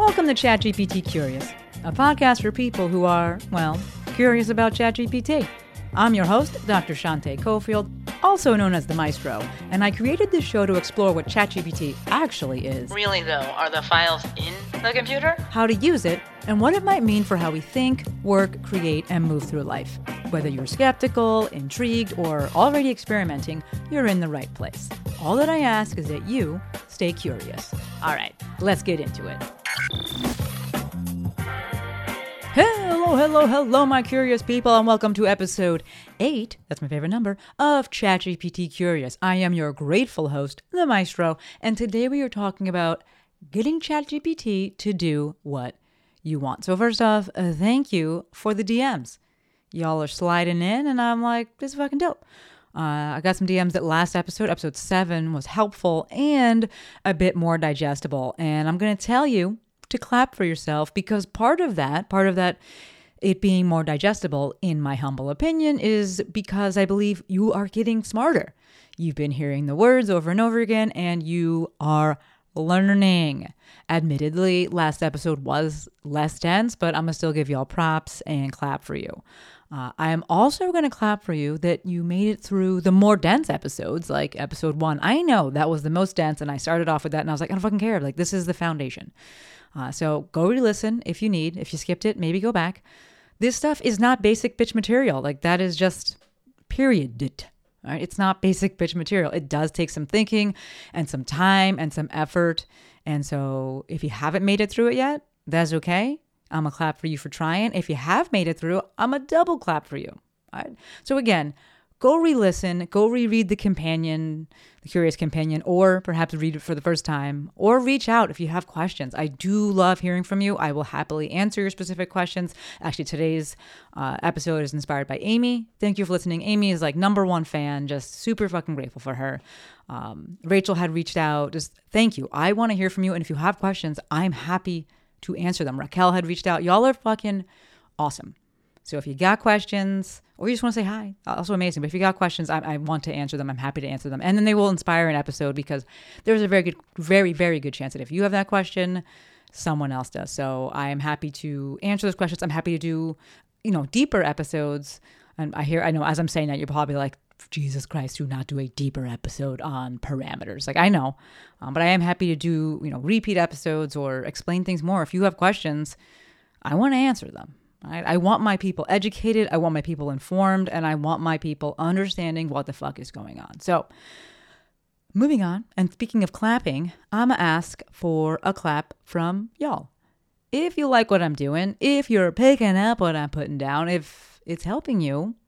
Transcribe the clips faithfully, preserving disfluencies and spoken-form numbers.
Welcome to ChatGPT Curious, a podcast for people who are, well, curious about ChatGPT. I'm your host, Doctor Shante Cofield, also known as the Maestro, and I created this show to explore what ChatGPT actually is. Really though, are the files in the computer? How to use it, and what it might mean for how we think, work, create, and move through life. Whether you're skeptical, intrigued, or already experimenting, you're in the right place. All that I ask is that you stay curious. All right, let's get into it. Hello, hello, hello, my curious people, and welcome to episode eight, that's my favorite number, of ChatGPT Curious. I am your grateful host, the Maestro, and today we are talking about getting ChatGPT to do what you want. So first off, uh, thank you for the D Ms. Y'all are sliding in, and I'm like, this is fucking dope. Uh, I got some D Ms that last episode, episode seven, was helpful and a bit more digestible, and I'm going to tell you to clap for yourself, because part of that, part of that, it being more digestible, in my humble opinion, is because I believe you are getting smarter. You've been hearing the words over and over again, and you are learning. Admittedly, last episode was less dense, but I'm going to still give y'all props and clap for you. Uh, I am also going to clap for you that you made it through the more dense episodes, like episode one. I know that was the most dense, and I started off with that, and I was like, I don't fucking care. Like, this is the foundation. Uh, so go re-listen if you need. If you skipped it, maybe go back. This stuff is not basic bitch material. Like, that is just period. All right? It's not basic bitch material. It does take some thinking and some time and some effort. And so if you haven't made it through it yet, that's okay. I'm a clap for you for trying. If you have made it through, I'm a double clap for you. All right? So again, go re-listen, go reread the companion, the Curious Companion, or perhaps read it for the first time, or reach out if you have questions. I do love hearing from you. I will happily answer your specific questions. Actually, today's uh, episode is inspired by Amy. Thank you for listening. Amy is like number one fan, just super fucking grateful for her. Um, Rachel had reached out. Just thank you. I want to hear from you. And if you have questions, I'm happy to answer them. Raquel had reached out. Y'all are fucking awesome. So if you got questions, or you just want to say hi, also amazing. But if you got questions, I, I want to answer them. I'm happy to answer them. And then they will inspire an episode, because there's a very good, very, very good chance that if you have that question, someone else does. So I am happy to answer those questions. I'm happy to do, you know, deeper episodes. And I hear, I know as I'm saying that, you're probably like, Jesus Christ, do not do a deeper episode on parameters. Like, I know, um, but I am happy to do, you know, repeat episodes or explain things more. If you have questions, I want to answer them. Right? I want my people educated, I want my people informed, and I want my people understanding what the fuck is going on. So, moving on, and speaking of clapping, I'm going to ask for a clap from y'all. If you like what I'm doing, if you're picking up what I'm putting down, if it's helping you,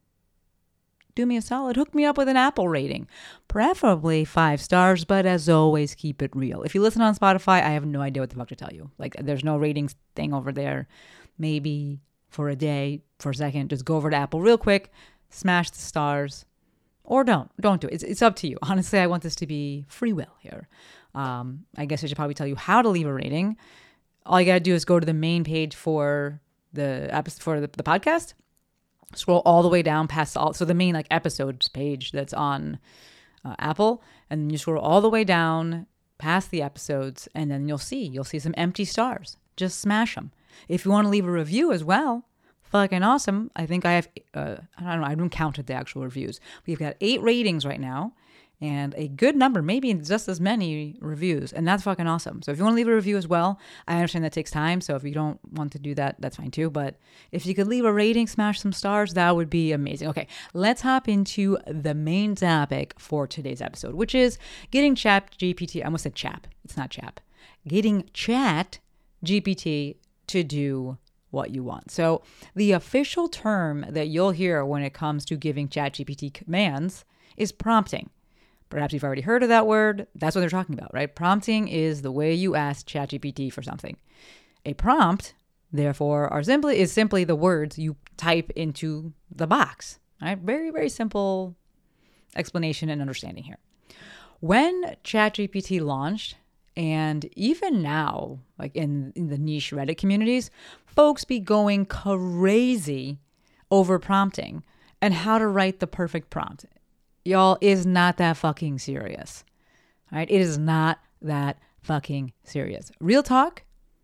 do me a solid, hook me up with an Apple rating. Preferably five stars, but as always, keep it real. If you listen on Spotify, I have no idea what the fuck to tell you. Like, there's no ratings thing over there. Maybe for a day, for a second, just go over to Apple real quick, smash the stars, or don't. Don't do it. It's, it's up to you. Honestly, I want this to be free will here. Um, I guess I should probably tell you how to leave a rating. All you got to do is go to the main page for the episode, for the, the podcast, scroll all the way down past all, so the main like episodes page that's on uh, Apple, and then you scroll all the way down past the episodes, and then you'll see, you'll see some empty stars. Just smash them. If you want to leave a review as well, fucking awesome. I think I have, uh, I don't know, I haven't counted the actual reviews. We've got eight ratings right now, and a good number, maybe just as many reviews, and that's fucking awesome. So if you want to leave a review as well, I understand that takes time, so if you don't want to do that, that's fine too, but if you could leave a rating, smash some stars, that would be amazing. Okay, let's hop into the main topic for today's episode, which is getting ChatGPT, I almost said chap, it's not chap, getting ChatGPT to do what you want. So the official term that you'll hear when it comes to giving ChatGPT commands is prompting. Perhaps you've already heard of that word. That's what they're talking about, right? Prompting is the way you ask ChatGPT for something. A prompt, therefore, are simply is simply the words you type into the box. Right? Very, very simple explanation and understanding here. When ChatGPT launched, and even now, like in, in the niche Reddit communities, folks be going crazy over prompting and how to write the perfect prompt. Y'all, is not that fucking serious. All right? It is not that fucking serious. Real talk,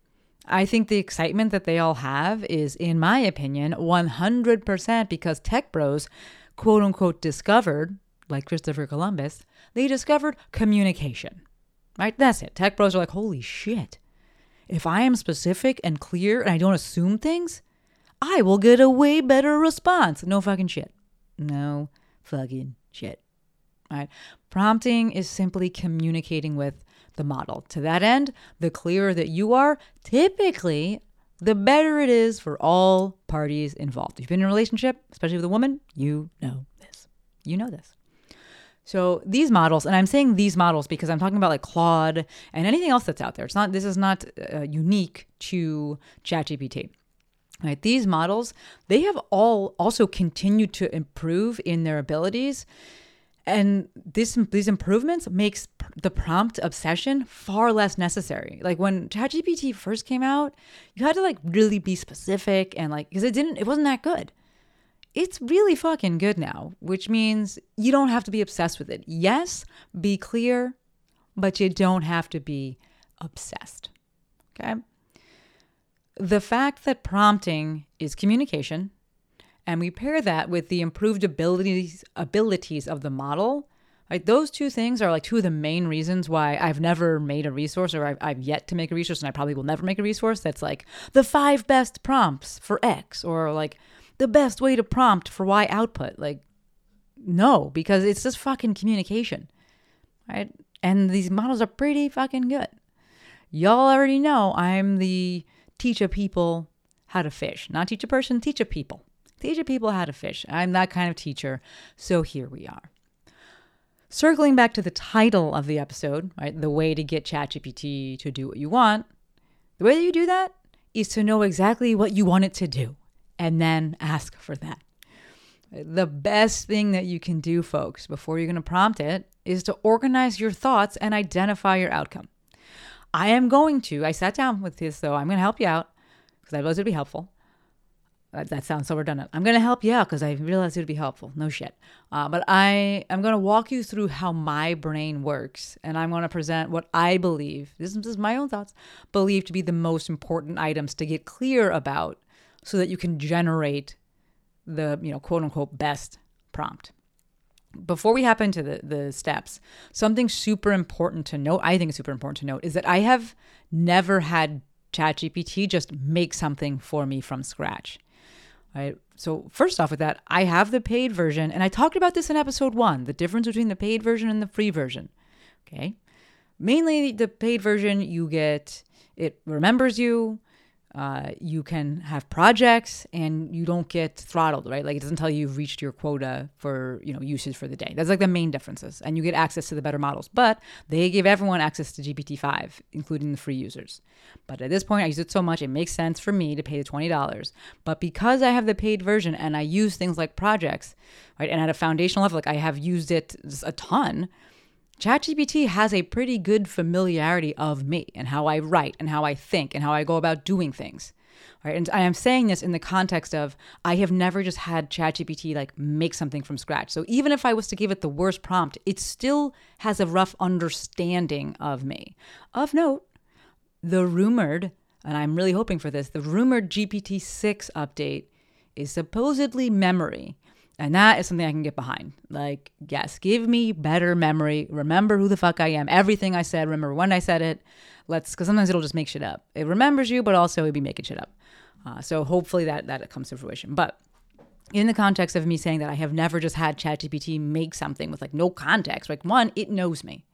I think the excitement that they all have is, in my opinion, one hundred percent because tech bros, quote unquote, discovered, like Christopher Columbus, they discovered communication, right? That's it. Tech bros are like, holy shit. If I am specific and clear and I don't assume things, I will get a way better response. No fucking shit. No fucking shit. All right. Prompting is simply communicating with the model. To that end, the clearer that you are, typically, the better it is for all parties involved. If you've been in a relationship, especially with a woman, you know this. You know this. So these models, and I'm saying these models because I'm talking about like Claude and anything else that's out there. It's not, this is not uh, unique to ChatGPT. Right? These models, they have all also continued to improve in their abilities. And this, these improvements makes the prompt obsession far less necessary. Like when ChatGPT first came out, you had to like really be specific and like, because it didn't, it wasn't that good. It's really fucking good now, which means you don't have to be obsessed with it. Yes, be clear, but you don't have to be obsessed. Okay? The fact that prompting is communication, and we pair that with the improved abilities abilities of the model, right? Those two things are like two of the main reasons why I've never made a resource, or I've, I've yet to make a resource, and I probably will never make a resource that's like the five best prompts for X, or like the best way to prompt for Y output. Like, no, because it's just fucking communication, right? And these models are pretty fucking good. Y'all already know I'm the teach a people how to fish. Not teach a person, teach a people. Teach a people how to fish. I'm that kind of teacher, so here we are. Circling back to the title of the episode, right? The way to get ChatGPT to do what you want. The way that you do that is to know exactly what you want it to do and then ask for that. The best thing that you can do, folks, before you're going to prompt it is to organize your thoughts and identify your outcome. I am going to, I sat down with this, though. I'm going to help you out because I realized it would be helpful. That, that sounds so redundant. I'm going to help you out because I realized it would be helpful. No shit. Uh, but I am going to walk you through how my brain works. And I'm going to present what I believe, this is, this is my own thoughts, believe to be the most important items to get clear about so that you can generate the, you know, quote unquote, best prompt. Before we hop into the, the steps, something super important to note, I think it's super important to note, is that I have never had ChatGPT just make something for me from scratch. Right? So first off with that, I have the paid version, and I talked about this in episode one, the difference between the paid version and the free version. Okay. Mainly the paid version, you get, it remembers you, uh, you can have projects, and you don't get throttled, right? Like it doesn't tell you you've reached your quota for, you know, usage for the day. That's like the main differences. And you get access to the better models, but they give everyone access to G P T five, including the free users. But at this point, I use it so much, it makes sense for me to pay the twenty dollars. But because I have the paid version and I use things like projects, right? And at a foundational level, like I have used it a ton, ChatGPT has a pretty good familiarity of me and how I write and how I think and how I go about doing things. Right? And I am saying this in the context of I have never just had ChatGPT like make something from scratch. So even if I was to give it the worst prompt, it still has a rough understanding of me. Of note, the rumored, and I'm really hoping for this, the rumored G P T six update is supposedly memory. And that is something I can get behind. Like, yes, give me better memory. Remember who the fuck I am. Everything I said, remember when I said it. Let's, because sometimes it'll just make shit up. It remembers you, but also it'll be making shit up. Uh, so hopefully that, that comes to fruition. But in the context of me saying that I have never just had ChatGPT make something with like no context, like one, it knows me.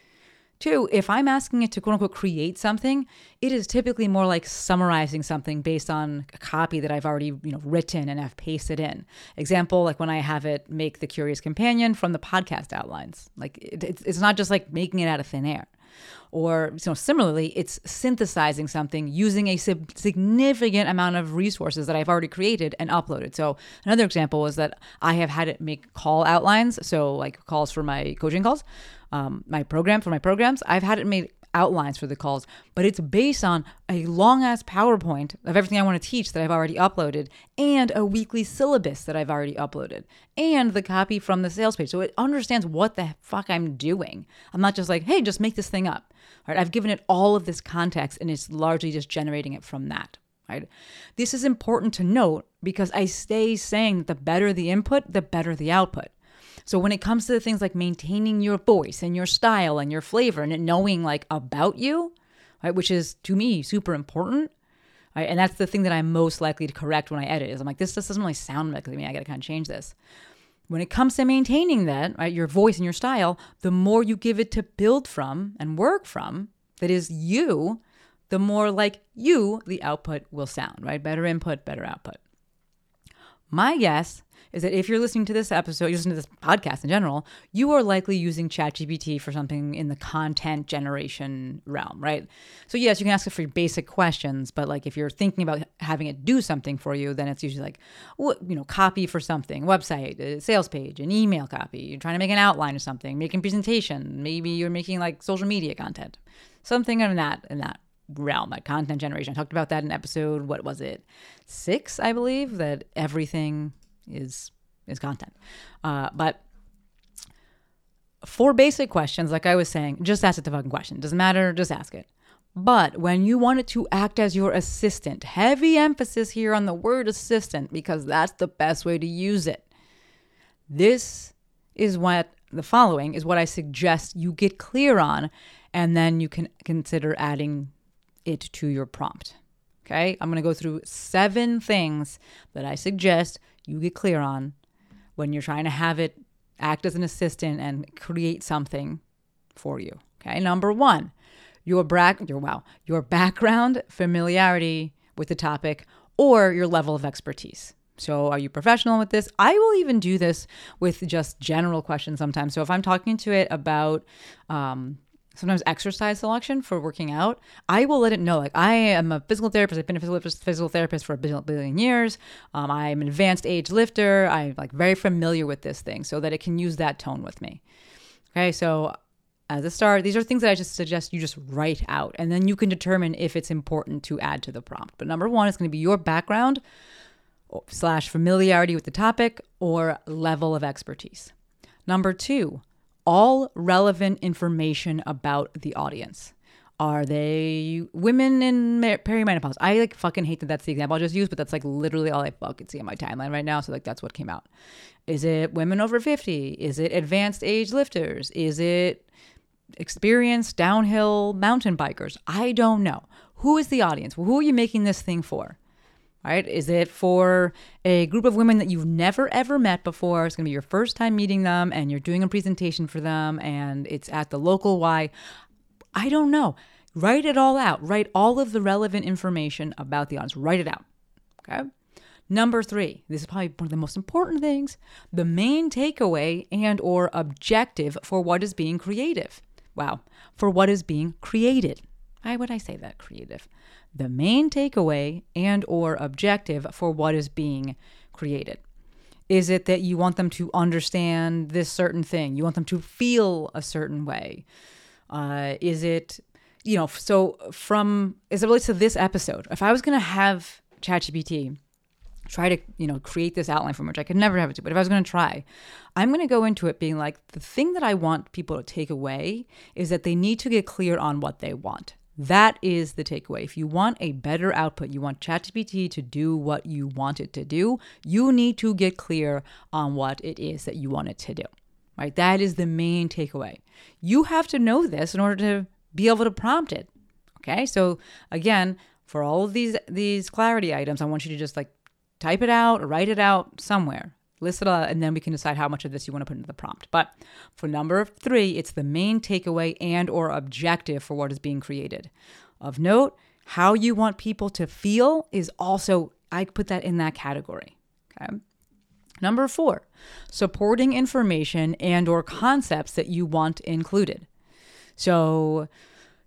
Two, if I'm asking it to quote unquote create something, it is typically more like summarizing something based on a copy that I've already, you know, written and have pasted in. Example, like when I have it make the Curious Companion from the podcast outlines. Like it, it's, it's not just like making it out of thin air. Or, you know, similarly, it's synthesizing something using a significant amount of resources that I've already created and uploaded. So another example was that I have had it make call outlines. So like calls for my coaching calls, um, my program for my programs. I've had it make outlines for the calls, but it's based on a long-ass PowerPoint of everything I want to teach that I've already uploaded, and a weekly syllabus that I've already uploaded, and the copy from the sales page. So it understands what the fuck I'm doing. I'm not just like, hey, just make this thing up. All right, I've given it all of this context, and it's largely just generating it from that. Right? This is important to note because I stay saying that the better the input, the better the output. So when it comes to things like maintaining your voice and your style and your flavor and knowing like about you, right, which is to me super important, right, and that's the thing that I'm most likely to correct when I edit is I'm like, this just doesn't really sound like me. I got to kind of change this. When it comes to maintaining that, right, your voice and your style, the more you give it to build from and work from, that is you, the more like you the output will sound, right? Better input, better output. My guess is that if you're listening to this episode, you're listening to this podcast in general, you are likely using ChatGPT for something in the content generation realm, right? So yes, you can ask it for basic questions, but like if you're thinking about having it do something for you, then it's usually like, you know, copy for something, website, a sales page, an email copy. You're trying to make an outline of something, making presentation. Maybe you're making like social media content, something in that in that. realm, like content generation. I talked about that in episode, what was it? Six, I believe, that everything is is content. Uh, but for basic questions, like I was saying, just ask it the fucking question. Doesn't matter, just ask it. But when you want it to act as your assistant, heavy emphasis here on the word assistant, because that's the best way to use it. This is what the following is what I suggest you get clear on, and then you can consider adding it to your prompt. Okay, I'm going to go through seven things that I suggest you get clear on when you're trying to have it act as an assistant and create something for you. Okay, number one, your bra- your wow, your background, familiarity with the topic, or your level of expertise. So are you professional with this? I will even do this with just general questions sometimes. So if I'm talking to it about um, sometimes exercise selection for working out, I will let it know, like, I am a physical therapist. I've been a physical, physical therapist for a billion, billion years. Um, I'm an advanced age lifter. I'm like very familiar with this thing so that it can use that tone with me. Okay, so as a start, these are things that I just suggest you just write out, and then you can determine if it's important to add to the prompt. But number one is going to be your background slash familiarity with the topic or level of expertise. Number two, all relevant information about the audience. Are they women in perimenopause? I like fucking hate that that's the example I just used, but that's like literally all I fucking see on my timeline right now. So like that's what came out. Is it women over fifty? Is it advanced age lifters? Is it experienced downhill mountain bikers? I don't know. Who is the audience? Who are you making this thing for? Right? Is it for a group of women that you've never, ever met before? It's going to be your first time meeting them and you're doing a presentation for them and it's at the local Y. I don't know. Write it all out. Write all of the relevant information about the audience. Write it out. Okay? Number three, this is probably one of the most important things, the main takeaway and or objective for what is being creative. Wow. For what is being created. Why would I say that, creative? The main takeaway and or objective for what is being created. Is it that you want them to understand this certain thing? You want them to feel a certain way? Uh, is it, you know, so from, as it relates to this episode, if I was going to have ChatGPT try to, you know, create this outline from which I could never have it to, but if I was going to try, I'm going to go into it being like, the thing that I want people to take away is that they need to get clear on what they want. That is the takeaway. If you want a better output, you want ChatGPT to do what you want it to do, you need to get clear on what it is that you want it to do, right? That is the main takeaway. You have to know this in order to be able to prompt it, okay? So again, for all of these, these clarity items, I want you to just like type it out or write it out somewhere. List it out, and then we can decide how much of this you want to put into the prompt. But for number three, it's the main takeaway and or objective for what is being created. Of note, how you want people to feel is also, I put that in that category. Okay. Number four, supporting information and or concepts that you want included. So,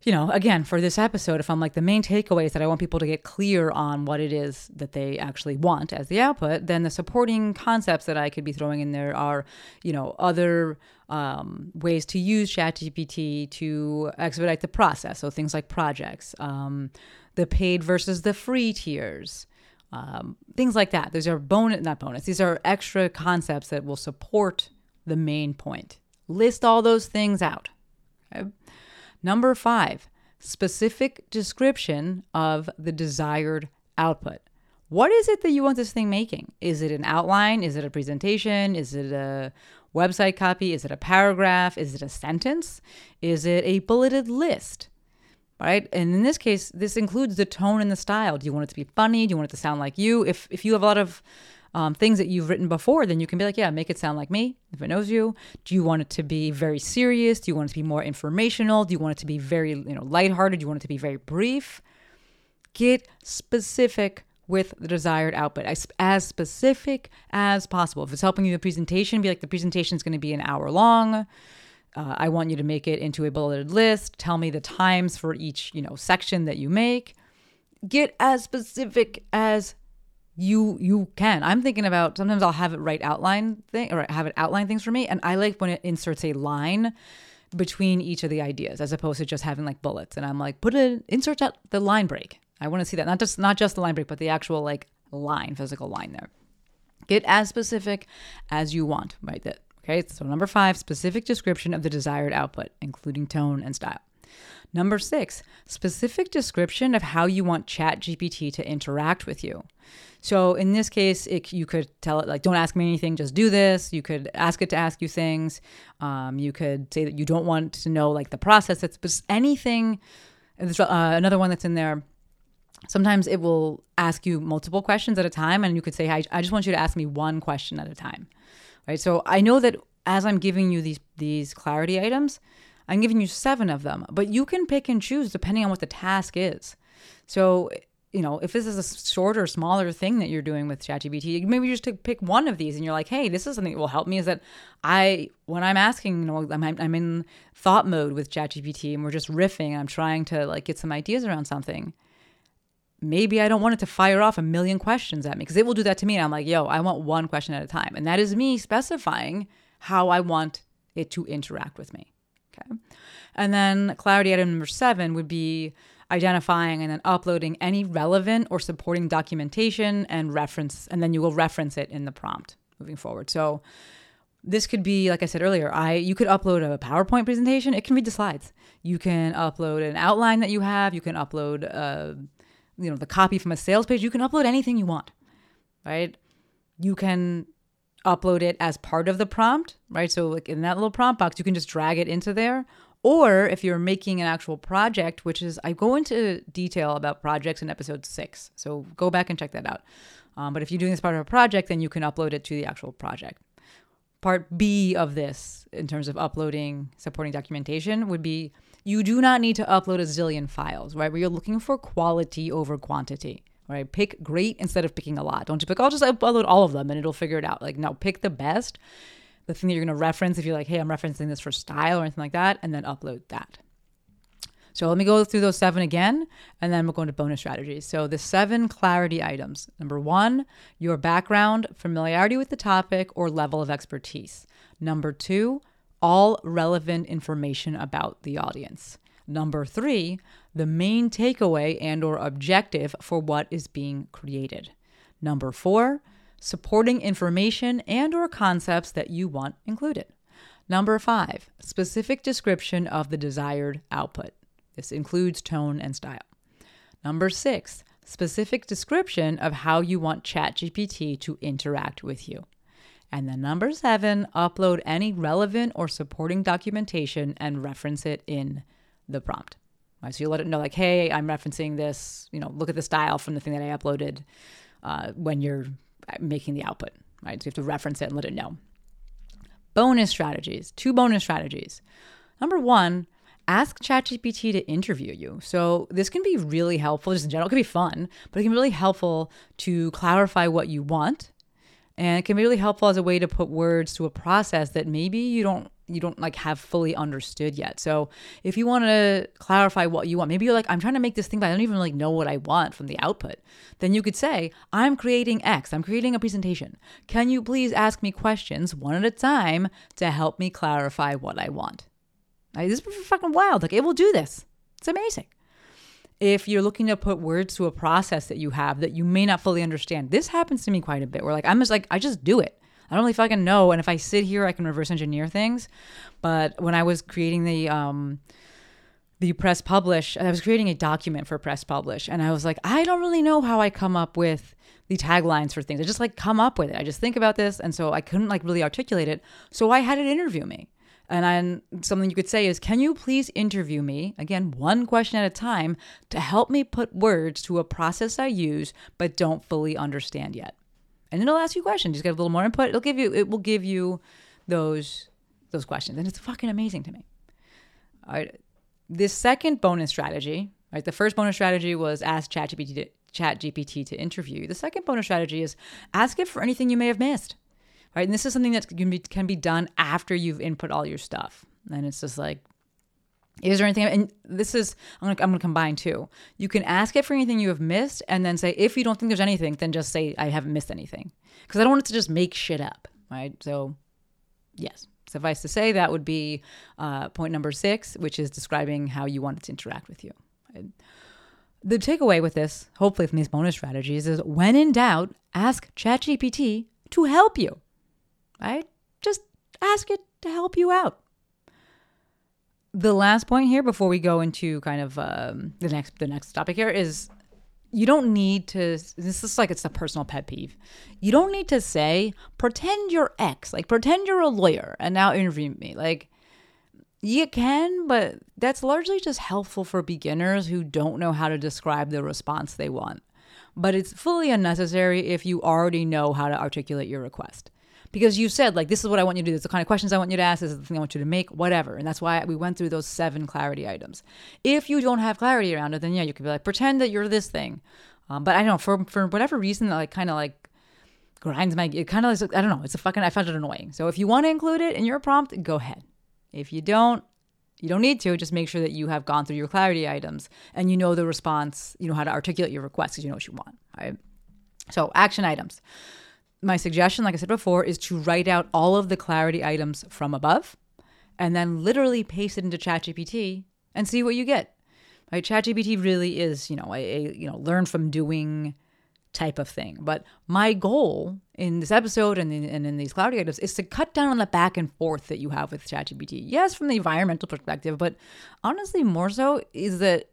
you know, again, for this episode, if I'm like the main takeaways that I want people to get clear on what it is that they actually want as the output, then the supporting concepts that I could be throwing in there are, you know, other um, ways to use ChatGPT to expedite the process. So things like projects, um, the paid versus the free tiers, um, things like that. Those are bonus, not bonus. These are extra concepts that will support the main point. List all those things out. Okay? Number five, specific description of the desired output. What is it that you want this thing making? Is it an outline? Is it a presentation? Is it a website copy? Is it a paragraph? Is it a sentence? Is it a bulleted list? Right? And in this case, this includes the tone and the style. Do you want it to be funny? Do you want it to sound like you? If if you have a lot of Um, things that you've written before, then you can be like, yeah, make it sound like me if it knows you. Do you want it to be very serious? Do you want it to be more informational? Do you want it to be very, you know, lighthearted? Do you want it to be very brief? Get specific with the desired output, as, as specific as possible. If it's helping you with the presentation, be like, the presentation is going to be an hour long. Uh, I want you to make it into a bulleted list. Tell me the times for each, you know, section that you make. Get as specific as You you can. I'm thinking about, sometimes I'll have it write outline thing or have it outline things for me. And I like when it inserts a line between each of the ideas as opposed to just having like bullets. And I'm like, put it, insert out the line break. I want to see that. Not just not just the line break, but the actual like line, physical line there. Get as specific as you want, right? That okay. So number five, specific description of the desired output, including tone and style. Number six, specific description of how you want ChatGPT to interact with you. So in this case, it, you could tell it like, don't ask me anything, just do this. You could ask it to ask you things. Um, you could say that you don't want to know like the process. It's anything. There's uh, another one that's in there. Sometimes it will ask you multiple questions at a time, and you could say, I, I just want you to ask me one question at a time. Right. So I know that as I'm giving you these these clarity items, I'm giving you seven of them, but you can pick and choose depending on what the task is. So, you know, if this is a shorter, smaller thing that you're doing with ChatGPT, maybe you just pick one of these and you're like, hey, this is something that will help me, is that I, when I'm asking, you know, I'm, I'm in thought mode with ChatGPT and we're just riffing and I'm trying to like get some ideas around something. Maybe I don't want it to fire off a million questions at me, because it will do that to me. And I'm like, yo, I want one question at a time. And that is me specifying how I want it to interact with me. Okay. And then clarity item number seven would be identifying and then uploading any relevant or supporting documentation and reference, and then you will reference it in the prompt moving forward. So this could be, like I said earlier, I you could upload a PowerPoint presentation. It can read the slides. You can upload an outline that you have. You can upload, uh, you know, the copy from a sales page. You can upload anything you want, right? You can upload it as part of the prompt, right? So like in that little prompt box, you can just drag it into there. Or if you're making an actual project, which is, I go into detail about projects in episode six. So go back and check that out. Um, but if you're doing this part of a project, then you can upload it to the actual project. Part B of this, in terms of uploading supporting documentation, would be you do not need to upload a zillion files, right? Where you're looking for quality over quantity, right? Pick great instead of picking a lot. Don't just pick, I'll just upload all of them and it'll figure it out. Like, no, pick the best, the thing that you're going to reference if you're like, hey, I'm referencing this for style or anything like that, and then upload that. So let me go through those seven again, and then we'll go into bonus strategies. So the seven clarity items. Number one, your background, familiarity with the topic, or level of expertise. Number two, all relevant information about the audience. Number three, the main takeaway and or objective for what is being created. Number four, supporting information and or concepts that you want included. Number five, specific description of the desired output. This includes tone and style. Number six, specific description of how you want ChatGPT to interact with you. And then number seven, upload any relevant or supporting documentation and reference it in the prompt. Right, so you let it know like, hey, I'm referencing this, you know, look at the style from the thing that I uploaded uh, when you're making the output, right? So you have to reference it and let it know. Bonus strategies, two bonus strategies. Number one, ask ChatGPT to interview you. So this can be really helpful, just in general. It can be fun, but it can be really helpful to clarify what you want. And it can be really helpful as a way to put words to a process that maybe you don't you don't like have fully understood yet. So if you want to clarify what you want, maybe you're like, I'm trying to make this thing, but I don't even really know what I want from the output. Then you could say, I'm creating X, I'm creating a presentation. Can you please ask me questions one at a time to help me clarify what I want? Like, this is fucking wild. Like, it will do this. It's amazing. If you're looking to put words to a process that you have that you may not fully understand, this happens to me quite a bit where like, I'm just like, I just do it. I don't really fucking know. And if I sit here, I can reverse engineer things. But when I was creating the, um, the press publish, I was creating a document for press publish. And I was like, I don't really know how I come up with the taglines for things. I just like come up with it. I just think about this. And so I couldn't like really articulate it. So I had it interview me. And then something you could say is, can you please interview me, again, one question at a time, to help me put words to a process I use but don't fully understand yet? And it'll ask you questions. Just get a little more input. It'll give you, it will give you those, those questions. And it's fucking amazing to me. All right. This second bonus strategy, right? The first bonus strategy was ask ChatGPT to, ChatGPT to interview you. The second bonus strategy is ask it for anything you may have missed. Right? And this is something that can be, can be done after you've input all your stuff. And it's just like, is there anything? And this is, I'm going I'm to combine two. You can ask it for anything you have missed and then say, if you don't think there's anything, then just say, I haven't missed anything. Because I don't want it to just make shit up. Right? So yes, suffice to say, that would be uh, point number six, which is describing how you want it to interact with you. Right? The takeaway with this, hopefully from these bonus strategies, is when in doubt, ask ChatGPT to help you. Right? Just ask it to help you out. The last point here before we go into kind of um, the next the next topic here is you don't need to, this is like it's a personal pet peeve. You don't need to say, pretend you're X, like pretend you're a lawyer and now interview me. Like you can, but that's largely just helpful for beginners who don't know how to describe the response they want. But it's fully unnecessary if you already know how to articulate your request. Because you said, like, this is what I want you to do. This is the kind of questions I want you to ask. This is the thing I want you to make, whatever. And that's why we went through those seven clarity items. If you don't have clarity around it, then yeah, you could be like, pretend that you're this thing. Um, but I don't know, for, for whatever reason, that like kind of like grinds my, it kind of is, I don't know, it's a fucking, I found it annoying. So if you want to include it in your prompt, go ahead. If you don't, you don't need to. Just make sure that you have gone through your clarity items and you know the response, you know how to articulate your request because you know what you want. Right? So action items. My suggestion, like I said before, is to write out all of the clarity items from above and then literally paste it into ChatGPT and see what you get. Right? ChatGPT really is, you know, a, a you know, learn from doing type of thing. But my goal in this episode and in, and in these clarity items is to cut down on the back and forth that you have with ChatGPT. Yes, from the environmental perspective, but honestly, more so is that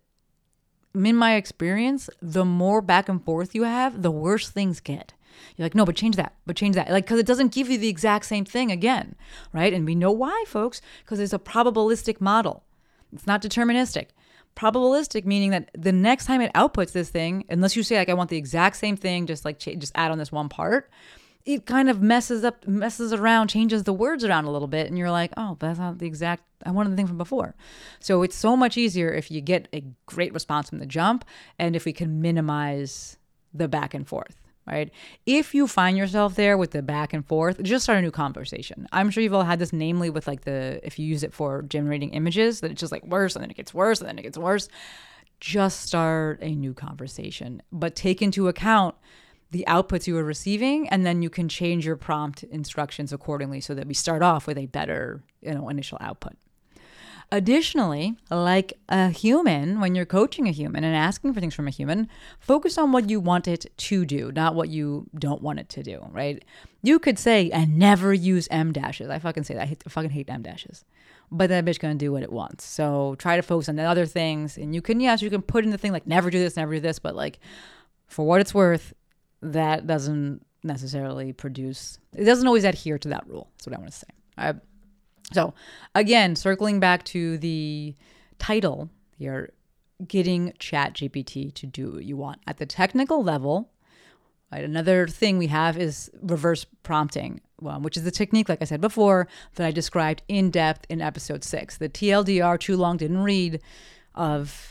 in my experience, the more back and forth you have, the worse things get. You're like, no, but change that, but change that. Like, because it doesn't give you the exact same thing again, right? And we know why, folks, because it's a probabilistic model. It's not deterministic. Probabilistic meaning that the next time it outputs this thing, unless you say, like, I want the exact same thing, just like ch- just add on this one part, it kind of messes up, messes around, changes the words around a little bit. And you're like, oh, but that's not the exact, I wanted the thing from before. So it's so much easier if you get a great response from the jump and if we can minimize the back and forth. Right? If you find yourself there with the back and forth, just start a new conversation. I'm sure you've all had this, namely with like the, if you use it for generating images, that it's just like worse and then it gets worse and then it gets worse. Just start a new conversation, but take into account the outputs you are receiving, and then you can change your prompt instructions accordingly so that we start off with a better, you know, initial output. Additionally, like a human, when you're coaching a human and asking for things from a human, focus on what you want it to do, not what you don't want it to do, right? You could say, and never use M dashes. I fucking say that. I, hate, I fucking hate M dashes. But that bitch gonna do what it wants. So try to focus on the other things. And you can, yes, you can put in the thing like never do this, never do this. But like, for what it's worth, that doesn't necessarily produce, it doesn't always adhere to that rule. That's what I want to say. All right. So again, circling back to the title here, getting ChatGPT to do what you want. At the technical level, right, another thing we have is reverse prompting, well, which is the technique, like I said before, that I described in depth in episode six. The T L D R, too long didn't read, of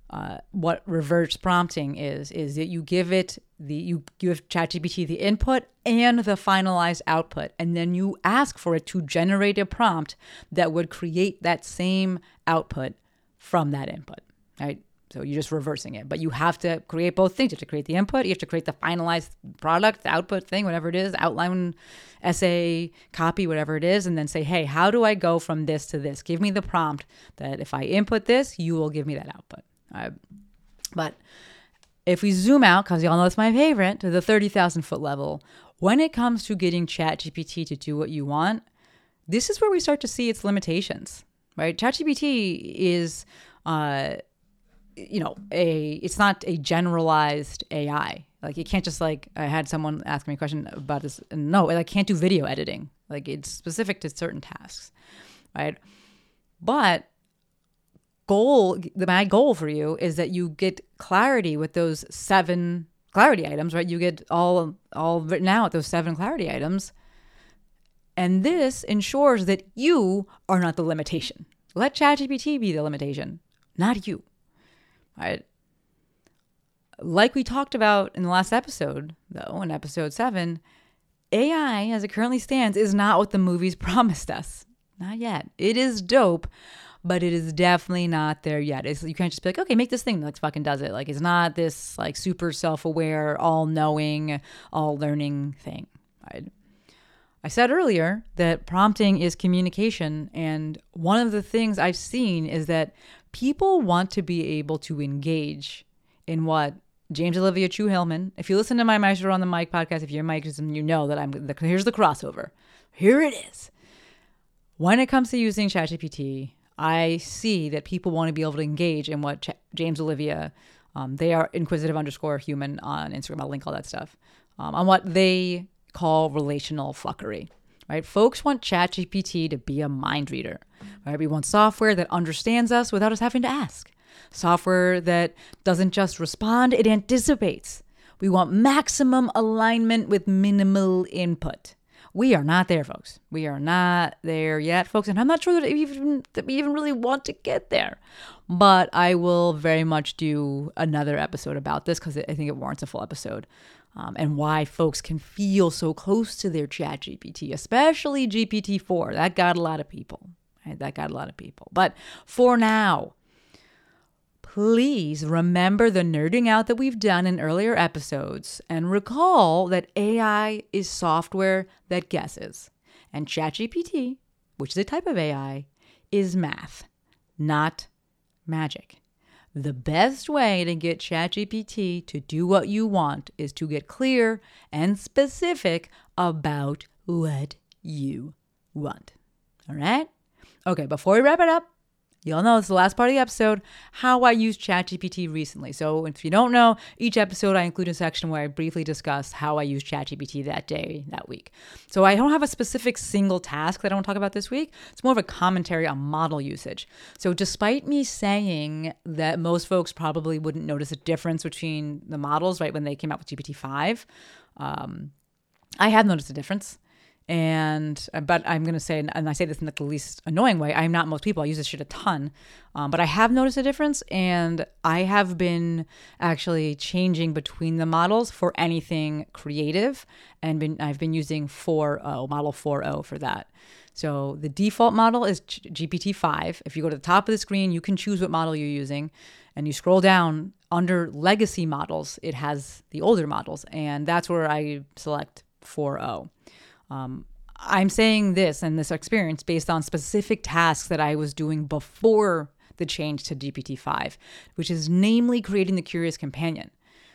uh, what reverse prompting is, is that you give it the, you give ChatGPT the input and the finalized output, and then you ask for it to generate a prompt that would create that same output from that input, right? So you're just reversing it, but you have to create both things. You have to create the input, you have to create the finalized product, the output thing, whatever it is, outline, essay, copy, whatever it is, and then say, hey, how do I go from this to this? Give me the prompt that if I input this, you will give me that output. Uh, but if we zoom out, because y'all know it's my favorite, to the thirty thousand foot level, when it comes to getting ChatGPT to do what you want, this is where we start to see its limitations, right? ChatGPT is... Uh, you know, a it's not a generalized A I. Like, you can't just, like, I had someone ask me a question about this. And no, I can't do video editing. Like, it's specific to certain tasks, right? But goal, my goal for you is that you get clarity with those seven clarity items, right? You get all all written out, those seven clarity items. And this ensures that you are not the limitation. Let ChatGPT be the limitation, not you. Right. Like we talked about in the last episode, though, in episode seven, A I, as it currently stands, is not what the movies promised us. Not yet. It is dope, but it is definitely not there yet. It's, you can't just be like, okay, make this thing that like, fucking does it. Like, it's not this like super self-aware, all-knowing, all-learning thing. Right. I said earlier that prompting is communication, and one of the things I've seen is that people want to be able to engage in what James Olivia Chu Hillman, if you listen to my Maestro on the Mic podcast, if you're Mikeism, you know that I'm, the, here's the crossover. Here it is. When it comes to using ChatGPT, I see that people want to be able to engage in what Ch- James Olivia, um, they are inquisitive underscore human on Instagram, I'll link all that stuff, um, on what they call relational fuckery. Right? Folks want ChatGPT to be a mind reader. Right? We want software that understands us without us having to ask. Software that doesn't just respond, it anticipates. We want maximum alignment with minimal input. We are not there, folks. We are not there yet, folks. And I'm not sure that, even, that we even really want to get there. But I will very much do another episode about this because I think it warrants a full episode. Um, and why folks can feel so close to their ChatGPT, especially G P T four. That got a lot of people. Right? That got a lot of people. But for now, please remember the nerding out that we've done in earlier episodes and recall that A I is software that guesses. And ChatGPT, which is a type of A I, is math, not magic. The best way to get ChatGPT to do what you want is to get clear and specific about what you want. All right? Okay, before we wrap it up, you'll know it's the last part of the episode, how I used ChatGPT recently. So if you don't know, each episode I include a section where I briefly discuss how I used ChatGPT that day, that week. So I don't have a specific single task that I want to talk about this week. It's more of a commentary on model usage. So despite me saying that most folks probably wouldn't notice a difference between the models, right, when they came out with G P T five, um, I have noticed a difference. And, but I'm going to say, and I say this in the least annoying way, I'm not most people. I use this shit a ton. Um, but I have noticed a difference, and I have been actually changing between the models for anything creative. And been, I've been using four point oh, model four point oh for that. So the default model is G P T five. If you go to the top of the screen, you can choose what model you're using. And you scroll down under legacy models, it has the older models. And that's where I select four point oh. Um, I'm saying this and this experience based on specific tasks that I was doing before the change to G P T five, which is namely creating the Curious Companion.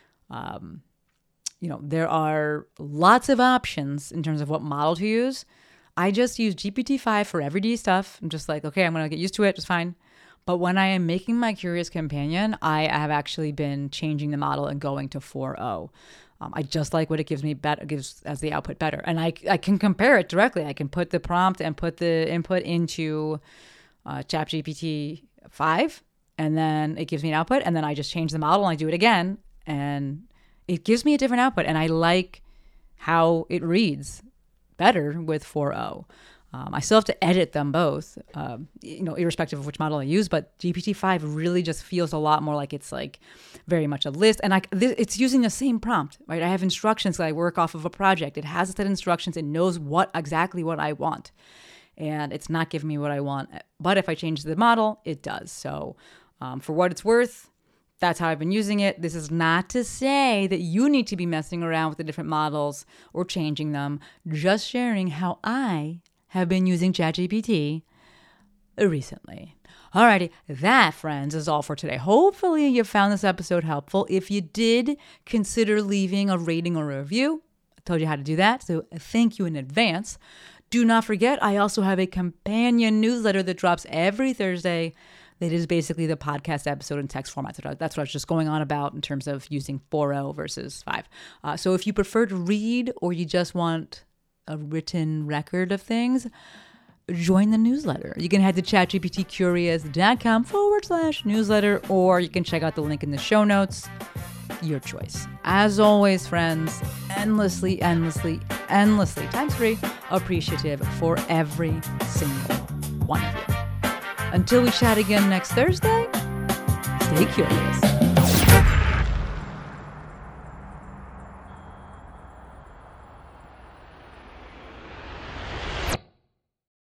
Um, you know, there are lots of options in terms of what model to use. I just use G P T five for everyday stuff. I'm just like, okay, I'm going to get used to it. It's fine. But when I am making my Curious Companion, I have actually been changing the model and going to four point oh. Um, I just like what it gives me better, gives as the output better. And I, I can compare it directly. I can put the prompt and put the input into uh, ChatGPT five, and then it gives me an output. And then I just change the model and I do it again, and it gives me a different output. And I like how it reads better with four point oh. Um, I still have to edit them both, um, you know, irrespective of which model I use. But G P T five really just feels a lot more like it's like very much a list. And I, th- it's using the same prompt, right? I have instructions that I work off of a project. It has a set of instructions. It knows what exactly what I want. And it's not giving me what I want. But if I change the model, it does. So um, for what it's worth, that's how I've been using it. This is not to say that you need to be messing around with the different models or changing them. Just sharing how I have been using ChatGPT recently. Alrighty, that, friends, is all for today. Hopefully you found this episode helpful. If you did, consider leaving a rating or a review. I told you how to do that, so thank you in advance. Do not forget, I also have a companion newsletter that drops every Thursday. That is basically the podcast episode in text format. That's what I was just going on about in terms of using four point oh versus five. Uh, so if you prefer to read or you just want a written record of things, join the newsletter. You can head to chatgptcurious.com forward slash newsletter, or you can check out the link in the show notes. Your choice. As always, friends, endlessly, endlessly, endlessly, times three, appreciative for every single one of you. Until we chat again next Thursday, stay curious.